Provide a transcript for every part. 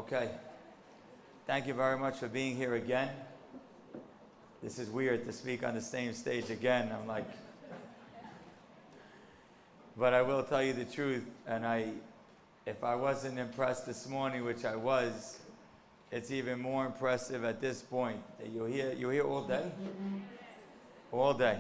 Okay. Thank you very much for being here again. This is weird to speak on the same stage again. I'm like, but I will tell you the truth. And if I wasn't impressed this morning, which I was, it's even more impressive at this point. You're here all day? All day.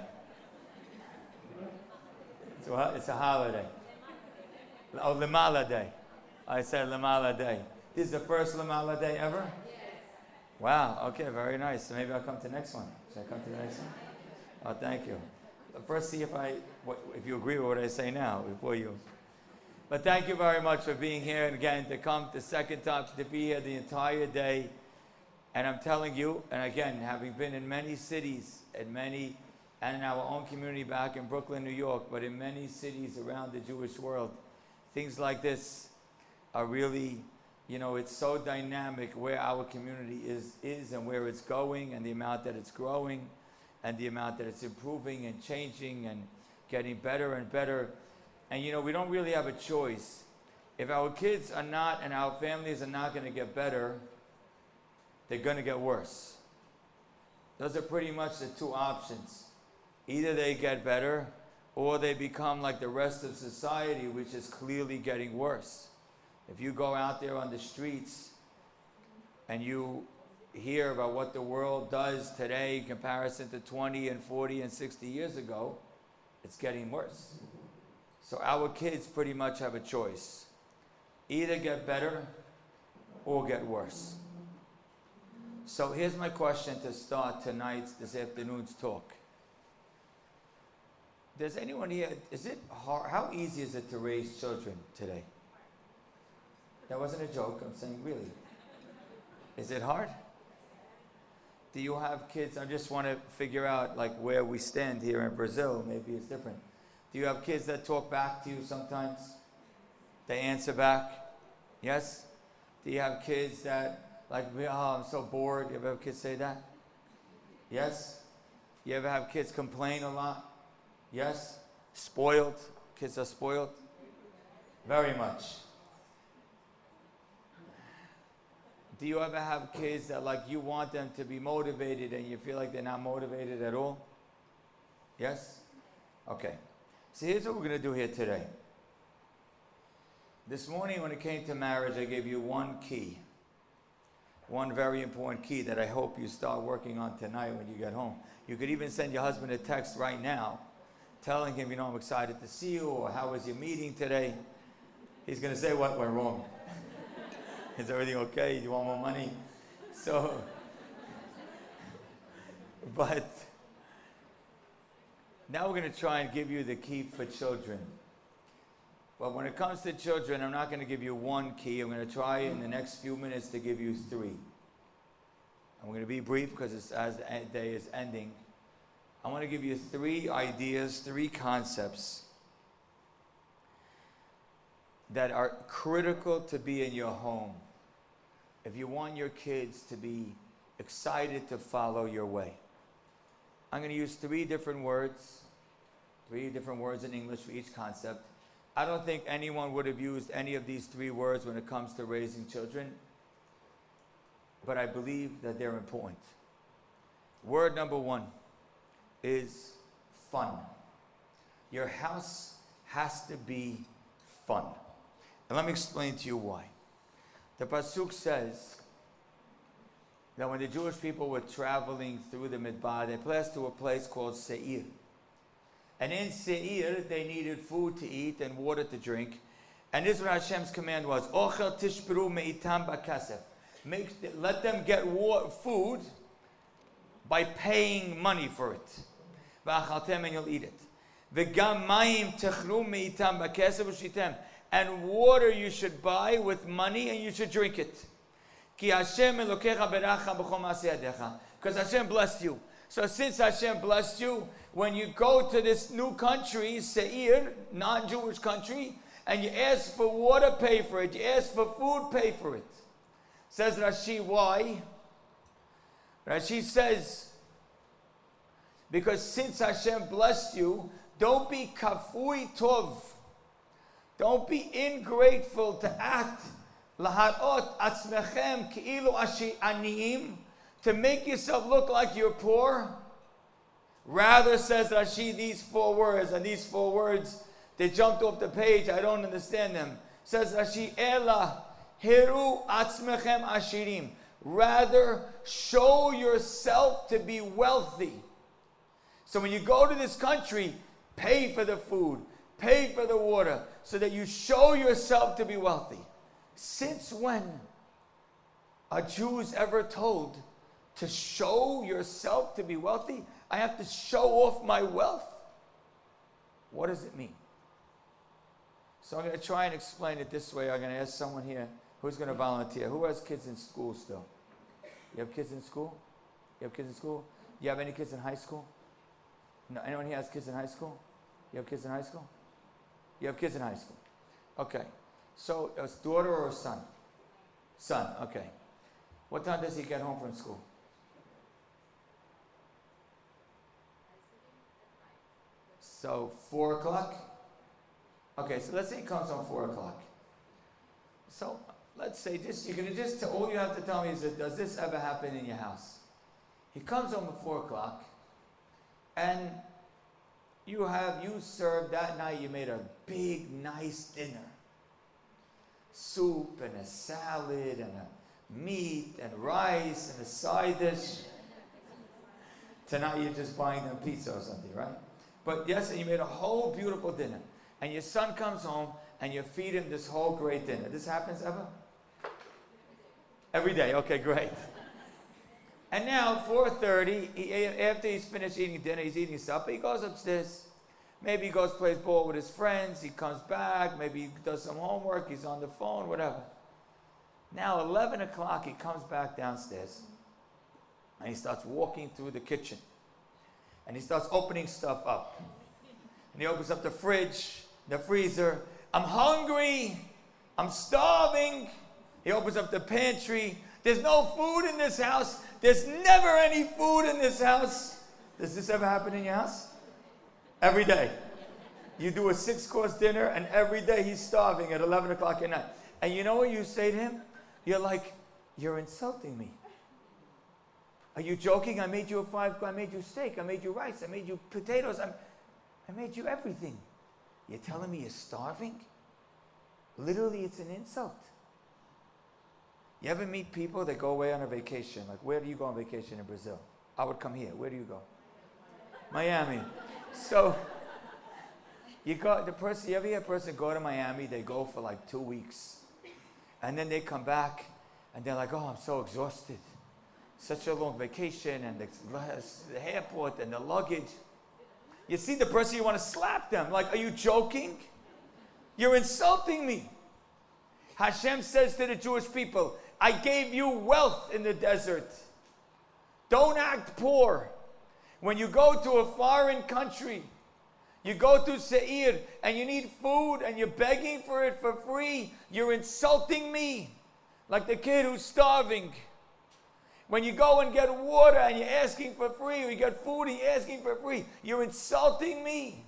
It's a holiday. Oh, Lamala Day. I said Lamala Day. This is the first Lamala Day ever? Yes. Wow, okay, very nice. So maybe I'll come to the next one. Should I come to the next one? Oh, thank you. First, see if you agree with what I say now before you. But thank you very much for being here, and again, to come the second time, to be here the entire day. And I'm telling you, and again, having been in many cities, and in our own community back in Brooklyn, New York, but in many cities around the Jewish world, things like this are really, it's so dynamic where our community is and where it's going and the amount that it's growing and the amount that it's improving and changing and getting better and better. And we don't really have a choice. If our kids are not and our families are not going to get better, they're going to get worse. Those are pretty much the two options. Either they get better or they become like the rest of society, which is clearly getting worse. If you go out there on the streets and you hear about what the world does today in comparison to 20 and 40 and 60 years ago, it's getting worse. So our kids pretty much have a choice. Either get better or get worse. So here's my question to start this afternoon's talk. Does anyone here, is it hard, how easy is it to raise children today? That wasn't a joke, I'm saying really. Is it hard? Do you have kids? I just want to figure out where we stand here in Brazil, maybe it's different. Do you have kids that talk back to you sometimes? They answer back? Yes? Do you have kids that I'm so bored? You ever have kids say that? Yes? You ever have kids complain a lot? Yes? Spoiled? Kids are spoiled? Very much. Do you ever have kids that you want them to be motivated and you feel like they're not motivated at all? Yes? Okay. So here's what we're going to do here today. This morning when it came to marriage, I gave you one key. One very important key that I hope you start working on tonight when you get home. You could even send your husband a text right now telling him, I'm excited to see you, or how was your meeting today? He's going to say what went wrong. Is everything okay? Do you want more money? But now we're going to try and give you the key for children. But when it comes to children, I'm not going to give you one key. I'm going to try in the next few minutes to give you three. I'm going to be brief because as the day is ending. I want to give you three ideas, three concepts that are critical to be in your home if you want your kids to be excited to follow your way. I'm going to use three different words in English for each concept. I don't think anyone would have used any of these three words when it comes to raising children, but I believe that they're important. Word number one is fun. Your house has to be fun. And let me explain to you why. The Pasuk says that when the Jewish people were traveling through the Midbar, they passed to a place called Seir. And in Seir, they needed food to eat and water to drink. And this is what Hashem's command was. Ochel tishperu meitam bakasef. Let them get food by paying money for it. V'achaltem, and you'll eat it. V'gam mayim techru meitam bakasef v'shitem. And water you should buy with money and you should drink it. Ki Hashem elokecha beracha b'chol ma'aseh yadecha. Because Hashem blessed you. So since Hashem blessed you, when you go to this new country, Seir, non-Jewish country, and you ask for water, pay for it. You ask for food, pay for it. Says Rashi, why? Rashi says, because since Hashem blessed you, don't be kafui tov. Don't be ingrateful to act Laharot atzmechem ki'ilu aniyim, to make yourself look like you're poor. Rather, says Rashi, these 4 words, and these 4 words, they jumped off the page, I don't understand them. Says Rashi, Ela hiru atzmechem ashirim. Rather, show yourself to be wealthy. So when you go to this country, pay for the food, pay for the water, so that you show yourself to be wealthy. Since when are Jews ever told to show yourself to be wealthy? I have to show off my wealth. What does it mean? So I'm going to try and explain it this way. I'm going to ask someone here who's going to volunteer. Who has kids in school still? You have kids in school? You have kids in school? You have any kids in high school? No, anyone here has kids in high school? You have kids in high school? You have kids in high school. Okay. So, a daughter or a son? Son, okay. What time does he get home from school? So, 4 o'clock? Okay, so let's say he comes home 4 o'clock. So, let's say this, you're going to just, all you have to tell me is, does this ever happen in your house? He comes home at 4 o'clock, and you served that night, you made a big, nice dinner. Soup and a salad and a meat and rice and a side dish. Tonight you're just buying them pizza or something, right? But yes, you made a whole beautiful dinner. And your son comes home and you feed him this whole great dinner. This happens ever? Every day, okay, great. And now, 4:30, after he's finished eating dinner, he's eating supper, he goes upstairs. Maybe he goes plays ball with his friends, he comes back, maybe he does some homework, he's on the phone, whatever. Now, 11 o'clock, he comes back downstairs, and he starts walking through the kitchen. And he starts opening stuff up. And he opens up the fridge, the freezer. I'm hungry, I'm starving. He opens up the pantry. There's no food in this house. There's never any food in this house. Does this ever happen in your house? Every day. You do a 6-course dinner, and every day he's starving at 11 o'clock at night. And you know what you say to him? You're like, you're insulting me. Are you joking? I made you I made you steak. I made you rice. I made you potatoes. I made you everything. You're telling me you're starving? Literally, it's an insult. You ever meet people that go away on a vacation? Like, where do you go on vacation in Brazil? I would come here. Where do you go? Miami. So, you ever hear a person go to Miami, they go for like 2 weeks. And then they come back, and they're like, oh, I'm so exhausted. Such a long vacation, and the airport, and the luggage. You see the person, you want to slap them. Like, are you joking? You're insulting me. Hashem says to the Jewish people, I gave you wealth in the desert. Don't act poor. When you go to a foreign country, you go to Seir and you need food and you're begging for it for free, you're insulting me. Like the kid who's starving. When you go and get water and you're asking for free, or you get food and you're asking for free, you're insulting me.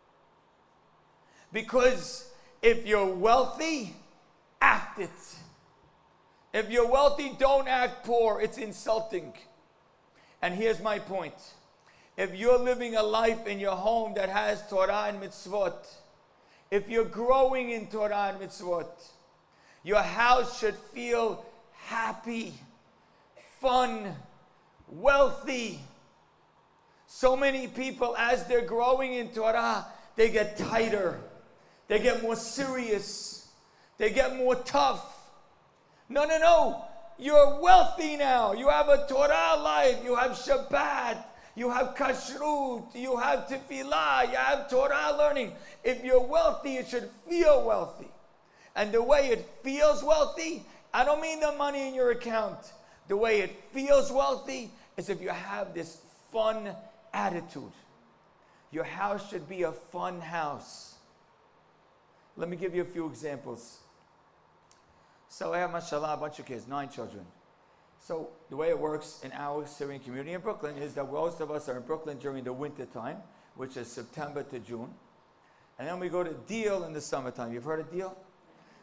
Because if you're wealthy, act it. If you're wealthy, don't act poor. It's insulting. And here's my point. If you're living a life in your home that has Torah and mitzvot, if you're growing in Torah and mitzvot, your house should feel happy, fun, wealthy. So many people, as they're growing in Torah, they get tighter. They get more serious. They get more tough. No. You're wealthy now. You have a Torah life. You have Shabbat. You have Kashrut. You have Tefillah. You have Torah learning. If you're wealthy, it should feel wealthy. And the way it feels wealthy, I don't mean the money in your account. The way it feels wealthy is if you have this fun attitude. Your house should be a fun house. Let me give you a few examples. So I have, mashallah, a bunch of kids, 9 children. So the way it works in our Syrian community in Brooklyn is that most of us are in Brooklyn during the winter time, which is September to June. And then we go to Deal in the summertime. You've heard of Deal?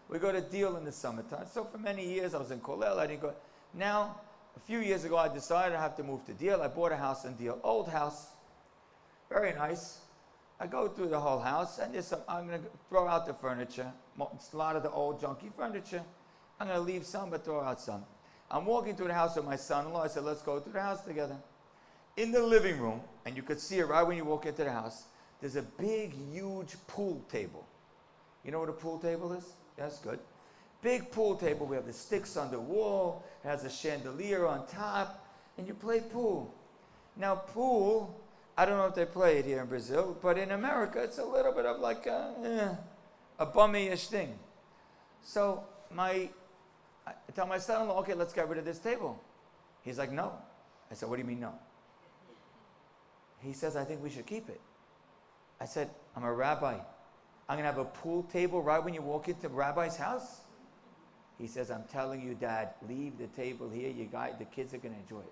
We go to Deal in the summertime. So for many years I was in Kollel. I didn't go. Now, a few years ago, I decided I have to move to Deal. I bought a house in Deal. Old house. Very nice. I go through the whole house, and I'm going to throw out the furniture. It's a lot of the old junky furniture. I'm going to leave some, but throw out some. I'm walking through the house with my son-in-law. I said, let's go through the house together. In the living room, and you could see it right when you walk into the house, there's a big, huge pool table. You know what a pool table is? Yes, good. Big pool table. We have the sticks on the wall. It has a chandelier on top, and you play pool. Now, pool, I don't know if they play it here in Brazil, but in America, it's a little bit of like a bummy-ish thing. So I tell my son-in-law, okay, let's get rid of this table. He's like, no. I said, what do you mean no? He says, I think we should keep it. I said, I'm a rabbi. I'm going to have a pool table right when you walk into the rabbi's house? He says, I'm telling you, Dad, leave the table here. The kids are going to enjoy it.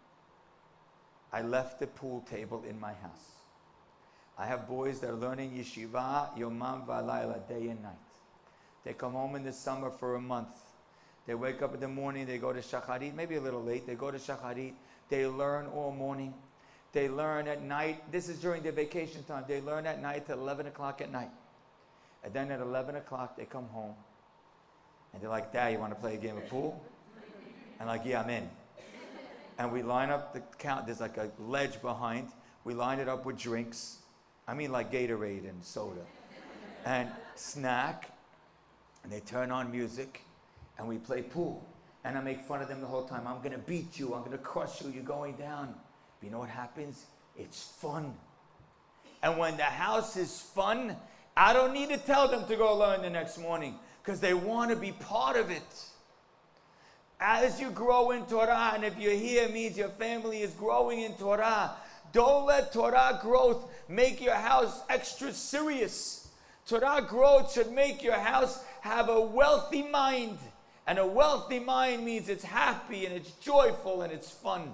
I left the pool table in my house. I have boys that are learning yeshiva, yomam v'alayla, day and night. They come home in the summer for a month. They wake up in the morning, they go to shacharit, maybe a little late. They go to shacharit. They learn all morning. They learn at night. This is during their vacation time. They learn at night till 11 o'clock at night. And then at 11 o'clock, they come home. And they're like, Dad, you want to play a game of pool? I'm like, yeah, I'm in. And we line up the count. There's like a ledge behind. We line it up with drinks. I mean like Gatorade and soda. And snack. And they turn on music. And we play pool. And I make fun of them the whole time. I'm going to beat you. I'm going to crush you. You're going down. But you know what happens? It's fun. And when the house is fun, I don't need to tell them to go learn the next morning. Because they want to be part of it. As you grow in Torah, and if you're here, it means your family is growing in Torah. Don't let Torah growth make your house extra serious. Torah growth should make your house have a wealthy mind. And a wealthy mind means it's happy and it's joyful and it's fun.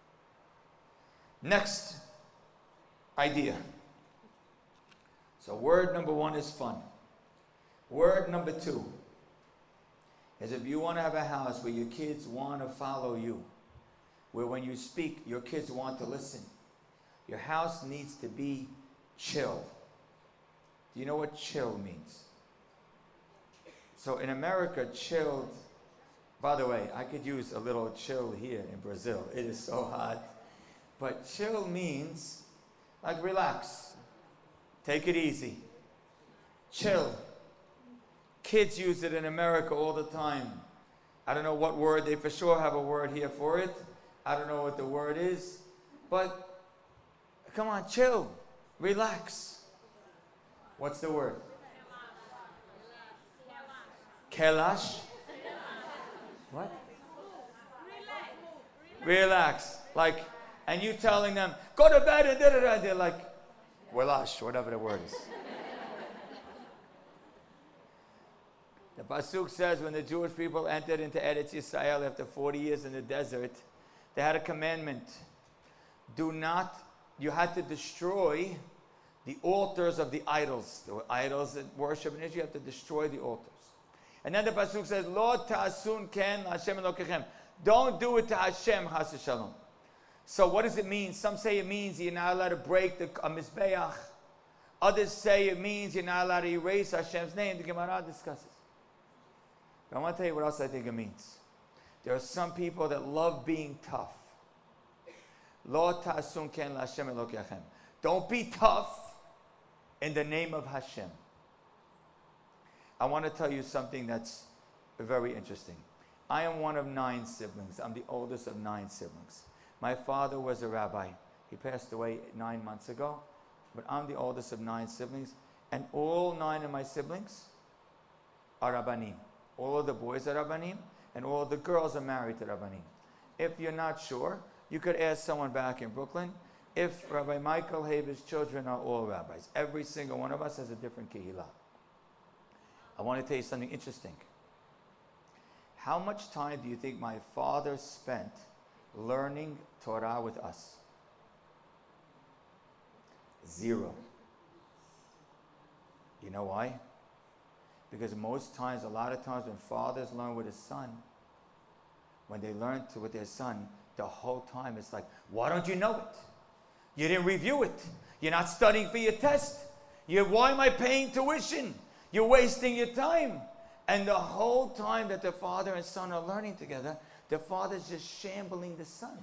Next idea. So word number 1 is fun. Word number 2 is if you want to have a house where your kids want to follow you, where when you speak, your kids want to listen, your house needs to be chill. Do you know what chill means? So in America, chilled, by the way, I could use a little chill here in Brazil. It is so hot. But chill means like relax. Take it easy. Chill. Kids use it in America all the time. I don't know what word, they for sure have a word here for it. I don't know what the word is. But come on, chill. Relax. What's the word? Kelash? What? Relax. Like, and you telling them, go to bed and da-da-da. And they're like, Welash, whatever the word is. The Pasuk says when the Jewish people entered into Eretz Yisrael after 40 years in the desert, they had a commandment. You had to destroy the altars of the idols. There were idols that worship in Israel. You have to destroy the altars. And then the Pasuk says, Lo ta'asun ken Hashem Elokechem. Don't do it to Hashem, chas v'shalom. So what does it mean? Some say it means you're not allowed to break a Mizbeach. Others say it means you're not allowed to erase Hashem's name. The Gemara discusses. But I want to tell you what else I think it means. There are some people that love being tough. Lo ta'asun ken Hashem Elokechem. Don't be tough in the name of Hashem. I want to tell you something that's very interesting. I am one of 9 siblings. I'm the oldest of 9 siblings. My father was a rabbi. He passed away 9 months ago. But I'm the oldest of 9 siblings. And all 9 of my siblings are Rabbanim. All of the boys are Rabbanim. And all of the girls are married to Rabbanim. If you're not sure, you could ask someone back in Brooklyn if Rabbi Michael Haber's children are all rabbis. Every single one of us has a different kehillah. I want to tell you something interesting. How much time do you think my father spent learning Torah with us? 0. You know why? Because most times, a lot of times when fathers learn with a son, when they learn to with their son, the whole time it's like, why don't you know it? You didn't review it. You're not studying for your test. Why am I paying tuition? You're wasting your time. And the whole time that the father and son are learning together, the father's just shambling the son.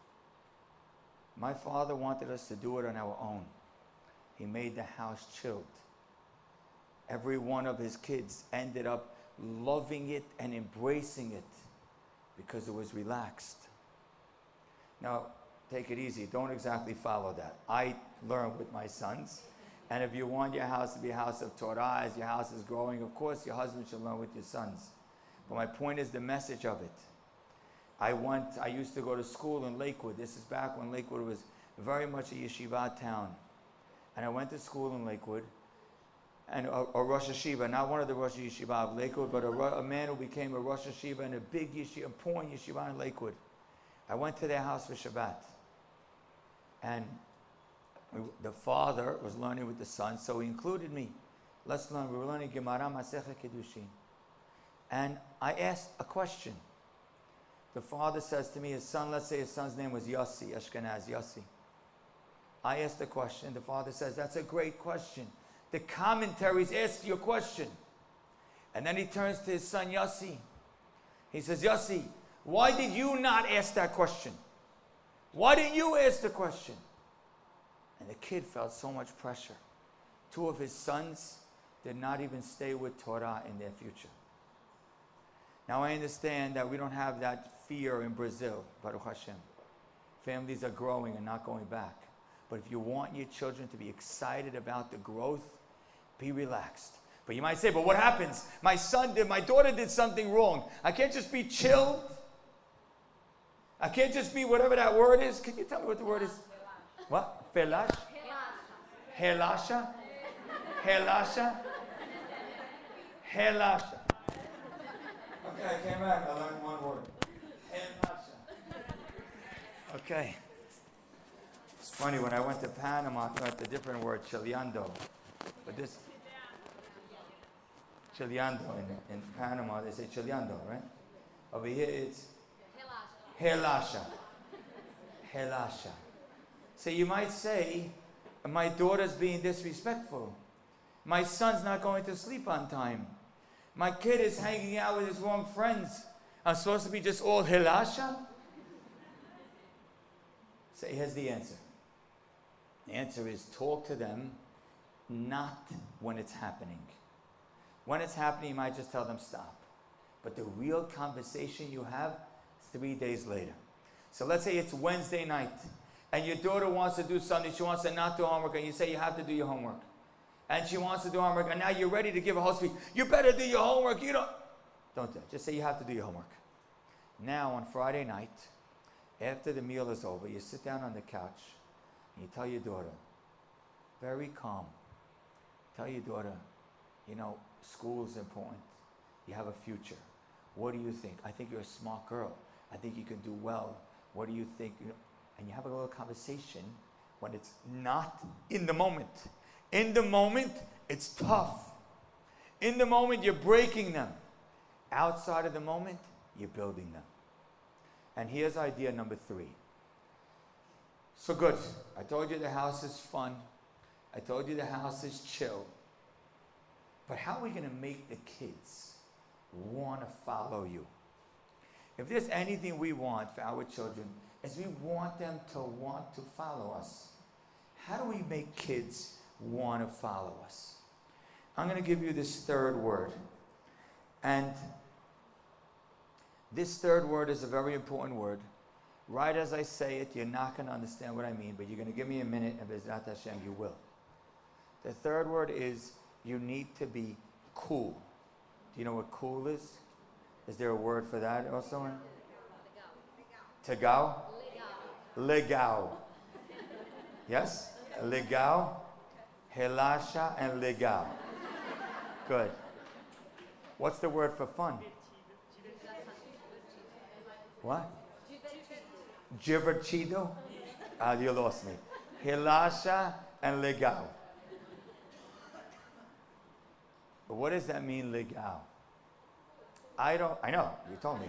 My father wanted us to do it on our own. He made the house chilled. Every one of his kids ended up loving it and embracing it because it was relaxed. Now, take it easy. Don't exactly follow that. I learned with my sons. And if you want your house to be a house of Torah, as your house is growing, of course your husband should learn with your sons. But my point is the message of it. I used to go to school in Lakewood. This is back when Lakewood was very much a yeshiva town. And I went to school in Lakewood. And a Rosh Yeshiva, not one of the Rosh Yeshiva of Lakewood, but a man who became a Rosh Yeshiva in a big yeshiva, important yeshiva in Lakewood. I went to their house for Shabbat. And the father was learning with the son, so he included me. Let's learn. We were learning Gemara Masechet Kiddushin. And I asked a question. The father says to me, his son, let's say his son's name was Yossi, Ashkenaz Yossi. I asked the question. The father says, that's a great question. The commentaries ask you a question. And then he turns to his son Yossi. He says, Yossi, why did you not ask that question? Why didn't you ask the question? And the kid felt so much pressure. Two of his sons did not even stay with Torah in their future. Now I understand that we don't have that fear in Brazil, Baruch Hashem. Families are growing and not going back. But if you want your children to be excited about the growth, be relaxed. But you might say, but what happens? My daughter did something wrong. I can't just be chilled. I can't just be whatever that word is. Can you tell me what the word is? What? Felash? Helasha? Helasha? Helasha. Okay, I came back. I learned one word. Helasha. Okay. It's funny, when I went to Panama, I learned a different word, chiliando. But this, chiliando, in Panama, they say chiliando, right? Over here, it's helasha. Helasha. So you might say, my daughter's being disrespectful. My son's not going to sleep on time. My kid is hanging out with his wrong friends. I'm supposed to be just all helasha? So here's the answer. The answer is talk to them, not when it's happening. When it's happening, you might just tell them stop. But the real conversation you have, 3 days later. So let's say it's Wednesday night, and your daughter wants to do something. She wants to not do homework, and you say you have to do your homework. And she wants to do homework, and now you're ready to give a whole speech. You better do your homework. Don't do it. Just say you have to do your homework. Now, on Friday night, after the meal is over, you sit down on the couch, and you tell your daughter, very calm, tell your daughter, school is important. You have a future. What do you think? I think you're a smart girl. I think you can do well. What do you think? And you have a little conversation when it's not in the moment. In the moment, it's tough. In the moment, you're breaking them. Outside of the moment, you're building them. And here's idea number 3. So good. I told you the house is fun. I told you the house is chill. But how are we going to make the kids want to follow you? If there's anything we want for our children, is we want them to want to follow us. How do we make kids want to follow us? I'm going to give you this third word. And this third word is a very important word. Right as I say it, you're not going to understand what I mean, but you're going to give me a minute, and B'ezrat Hashem, you will. The third word is you need to be cool. Do you know what cool is? Is there a word for that also? Legal. Legal. Yes? Legal, helasha, and legal. Good. What's the word for fun? What? Divertido? You lost me. Helasha and legal. What does that mean, legal? I know, you told me.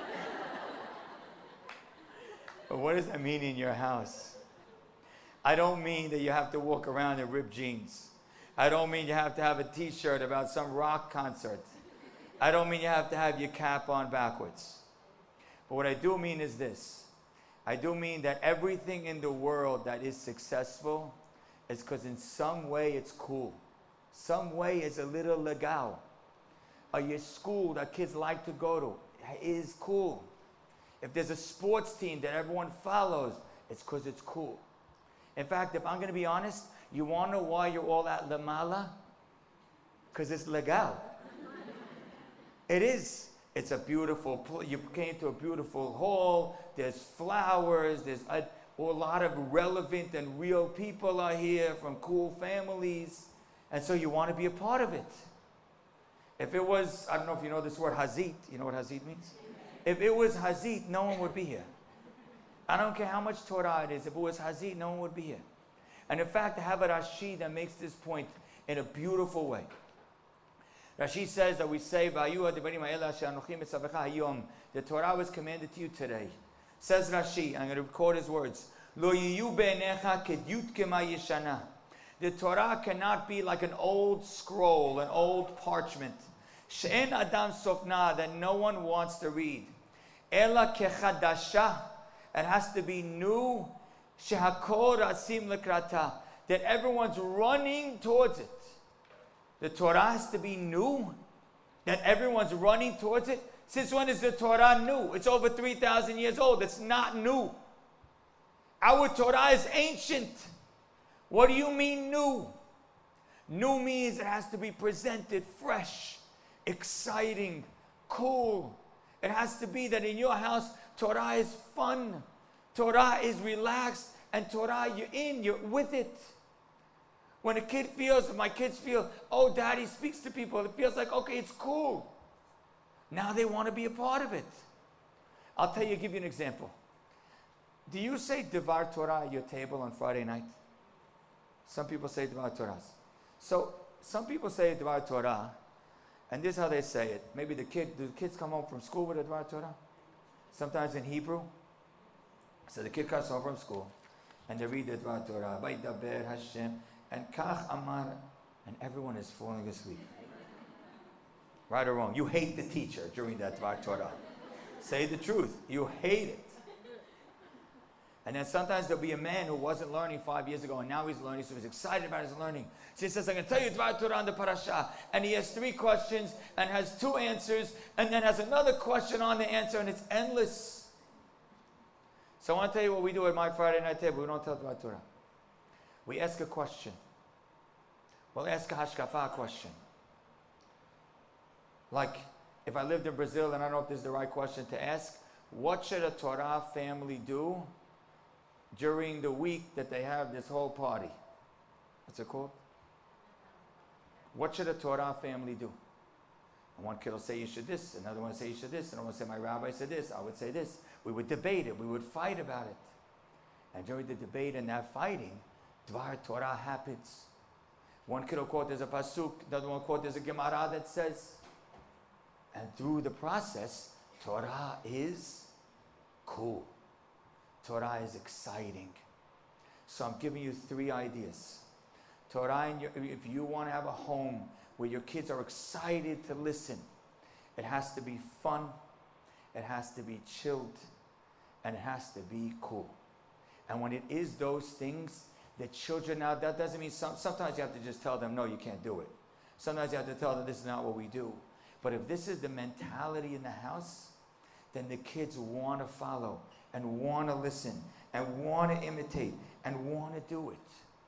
But what does that mean in your house? I don't mean that you have to walk around in ripped jeans. I don't mean you have to have a t-shirt about some rock concert. I don't mean you have to have your cap on backwards. But what I do mean is this. I do mean that everything in the world that is successful is because in some way it's cool. Some way it's a little legal. Or your school that kids like to go to is cool. If there's a sports team that everyone follows, it's because it's cool. In fact, if I'm going to be honest, you want to know why you're all at Lamala? Because it's legal. It is. It's a beautiful, you came to a beautiful hall, there's flowers, there's a lot of relevant and real people are here from cool families, and so you want to be a part of it. If it was, I don't know if you know this word, hazit, you know what hazit means? If it was hazit, no one would be here. I don't care how much Torah it is, if it was hazit, no one would be here. And in fact, I have a Rashi that makes this point in a beautiful way. Rashi says that we say, the Torah was commanded to you today. Says Rashi, I'm going to record his words. The Torah cannot be like an old scroll, an old parchment. She'en adam sofna, that no one wants to read. Ela kechadasha, it has to be new. Shehakol rasim lekrata, that everyone's running towards it. The Torah has to be new, that everyone's running towards it. Since when is the Torah new? It's over 3,000 years old. It's not new. Our Torah is ancient. What do you mean new? New means it has to be presented fresh, exciting, cool. It has to be that in your house, Torah is fun. Torah is relaxed. And Torah, you're with it. When a kid feels, my kids feel, oh, daddy speaks to people, it feels like, okay, it's cool. Now they want to be a part of it. I'll give you an example. Do you say Devar Torah at your table on Friday night? Some people say Devar Torah. So some people say Devar Torah, and this is how they say it. Maybe do the kids come home from school with a Devar Torah? Sometimes in Hebrew. So the kid comes home from school, and they read the Devar Torah. Vaydaber Hashem. And Kach Amar, and everyone is falling asleep. Right or wrong? You hate the teacher during that Dvar Torah. Say the truth. You hate it. And then sometimes there'll be a man who wasn't learning 5 years ago, and now he's learning, so he's excited about his learning. So he says, I'm going to tell you Dvar Torah on the parasha. And he has 3 questions, and has 2 answers, and then has another question on the answer, and it's endless. So I want to tell you what we do at my Friday night table. We don't tell Dvar Torah. We ask a question. We'll ask a hashkafa question. Like, if I lived in Brazil, and I don't know if this is the right question to ask, what should a Torah family do during the week that they have this whole party? What's it called? What should a Torah family do? And one kid will say you should this, another one will say you should this, another one will say my rabbi said this, I would say this. We would debate it, we would fight about it. And during the debate and that fighting, Dvar Torah happens. One kid will quote there's a pasuk, another one will quote there's a Gemara that says, and through the process, Torah is cool. Torah is exciting. So I'm giving you 3 ideas. Torah, if you want to have a home where your kids are excited to listen, it has to be fun, it has to be chilled, and it has to be cool. And when it is those things, the children now, that doesn't mean sometimes you have to just tell them, no, you can't do it. Sometimes you have to tell them this is not what we do. But if this is the mentality in the house, then the kids want to follow and want to listen and want to imitate and want to do it.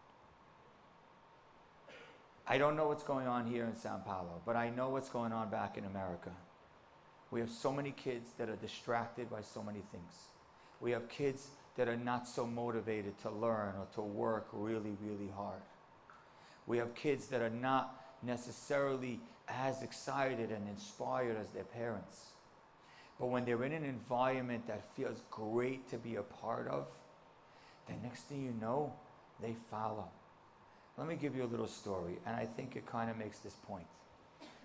I don't know what's going on here in Sao Paulo, but I know what's going on back in America. We have so many kids that are distracted by so many things. We have kids that are not so motivated to learn or to work really, really hard. We have kids that are not necessarily as excited and inspired as their parents. But when they're in an environment that feels great to be a part of, the next thing you know, they follow. Let me give you a little story, and I think it kind of makes this point.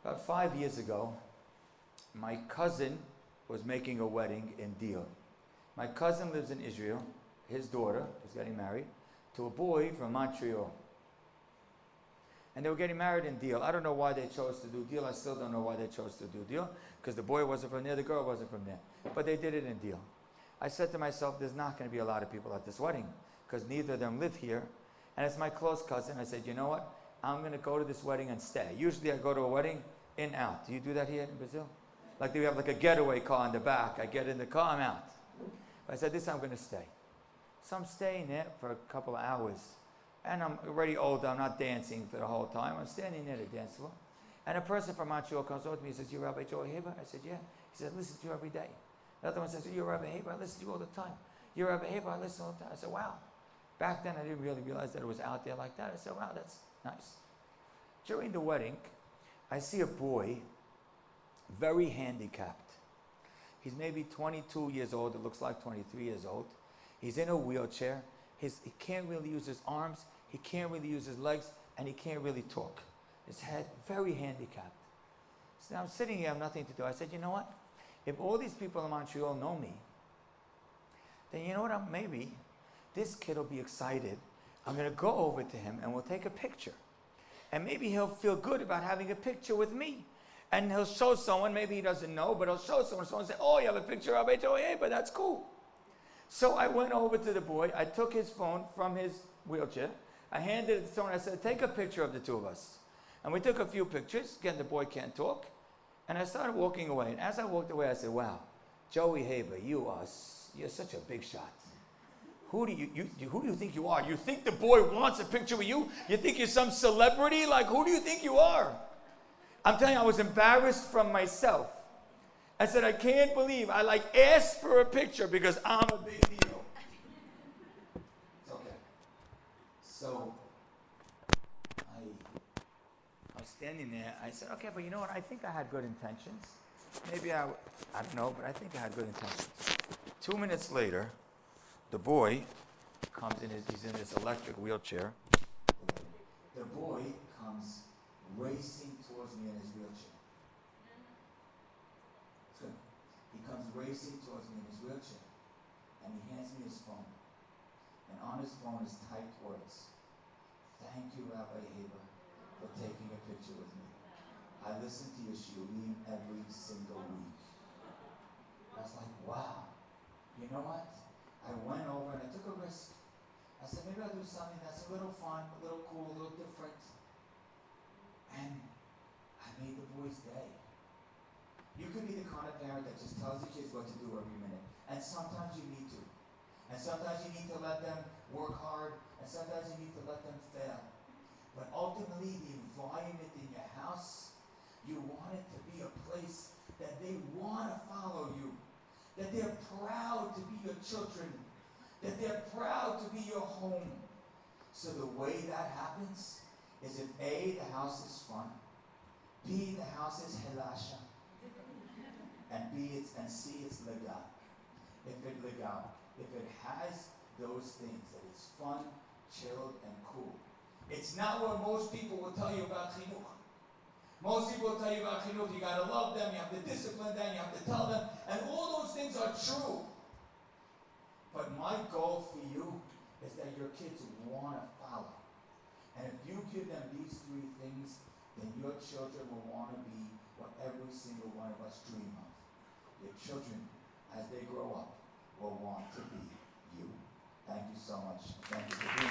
About 5 years ago, my cousin was making a wedding in Deal. My cousin lives in Israel. His daughter was getting married to a boy from Montreal. And they were getting married in Deal. I don't know why they chose to do Deal. I still don't know why they chose to do Deal, because the boy wasn't from there, the girl wasn't from there. But they did it in Deal. I said to myself, there's not going to be a lot of people at this wedding, because neither of them live here. And it's my close cousin. I said, you know what? I'm going to go to this wedding and stay. Usually I go to a wedding in, out. Do you do that here in Brazil? Like, do we have like a getaway car in the back? I get in the car, I'm out. But I said, this I'm going to stay. So I'm staying there for a couple of hours. And I'm already older. I'm not dancing for the whole time. I'm standing near the dance floor. And a person from Montreal comes over to me and says, you're Rabbi Joey Haber? I said, yeah. He said, I listen to you every day. Another one says, you're Rabbi Haber? I listen to you all the time. You're Rabbi Haber? I listen all the time. I said, wow. Back then, I didn't really realize that it was out there like that. I said, wow, that's nice. During the wedding, I see a boy, very handicapped. He's maybe 22 years old. It looks like 23 years old. He's in a wheelchair. He can't really use his arms. He can't really use his legs. And he can't really talk. His head, very handicapped. So now I'm sitting here, I have nothing to do. I said, you know what? If all these people in Montreal know me, then you know what? Maybe this kid will be excited. I'm going to go over to him and we'll take a picture. And maybe he'll feel good about having a picture with me. And he'll show someone, maybe he doesn't know, but he'll show someone and say, oh, you have a picture of H.O.A., but that's cool. So I went over to the boy. I took his phone from his wheelchair. I handed it to someone. I said, take a picture of the two of us. And we took a few pictures. Again, the boy can't talk. And I started walking away. And as I walked away, I said, wow, Joey Haber, you're such a big shot. Who do you think you are? You think the boy wants a picture with you? You think you're some celebrity? Like, who do you think you are? I'm telling you, I was embarrassed from myself. I said, I can't believe I asked for a picture because I'm a big deal. It's okay. So I was standing there. I said, okay, but you know what? I think I had good intentions. Maybe I don't know, but I think I had good intentions. 2 minutes later, the boy comes in, he's in this electric wheelchair. The boy comes racing towards me in his wheelchair. So he comes racing towards me in his wheelchair. And he hands me his phone. And on his phone is typed words. Thank you, Rabbi Haber, for taking a picture with me. I listen to your shiurim every single week. I was like, wow. You know what? I went over and I took a risk. I said, maybe I'll do something that's a little fun, a little cool, a little different. And I made the boy's day. You could be the kind of parent that just tells your kids what to do every minute. And sometimes you need to. And sometimes you need to let them work hard. And sometimes you need to let them fail. But ultimately, the environment in your house, you want it to be a place that they want to follow you. That they're proud to be your children. That they're proud to be your home. So the way that happens is if A, the house is fun, B, the house is helasha, and C, it's legal. If it has those things, that it's fun, chilled, and cool. It's not what most people will tell you about chinuch. Most people will tell you about chinuch, you got to love them, you have to discipline them, you have to tell them, and all those things are true. But my goal for you is that your kids want to follow. And if you give them these three things, then your children will want to be what every single one of us dream of. Your children, as they grow up, will want to be you. Thank you so much. Thank you for being